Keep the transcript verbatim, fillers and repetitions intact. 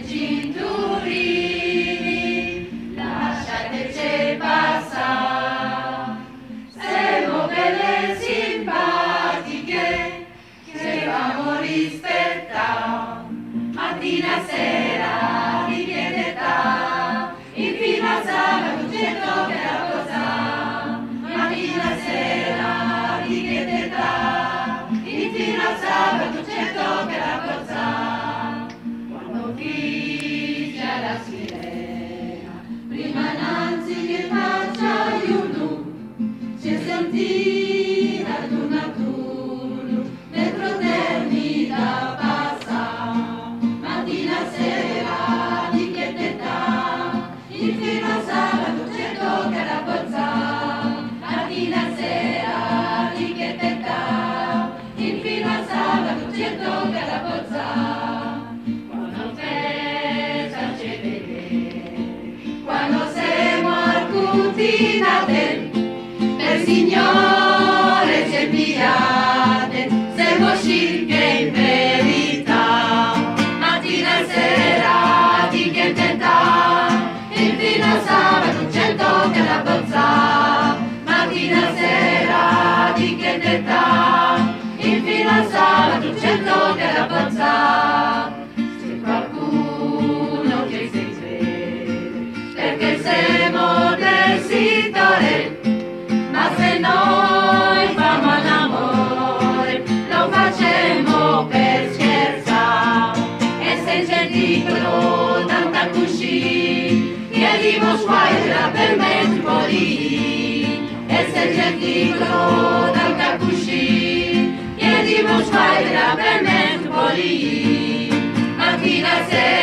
cinturini, lasciateci passare. Siamo belle simpatiche, che vamo rispettare, mattina e sera di pietà, infino a sabato c'è tocca da posare, mattina e sera di pietà, infino a sabato c'è tocca da posare. Quando fischia la sirena, prima innanzi che faccia aiuto, c'è sentita ad un turno, dentro termina passa, mattina e sera di pietà, infino a sabato c'è tocca da pozzare, mattina e sera di pietà, infino a sabato c'è tocca da pozzare. Quando festa c'è vedere, quando siamo al cucina del per Signore c'è piate, siamo scicche in verità, mattina e sera di pietà, infino a sabato c'è tocca da pozzare, mattina e sera di pietà, infino a sabato c'è tocca da pozzare. Se qualcuno che si crede, perché siamo desideri, ma se noi famo l'amore, lo facciamo per scherzare, e se c'è dicono tanta cuscì, chiedimo squadra per metropoli, e se c'è dicono tanta cuscì, chiedimo squadra per metropoli, mattina e sera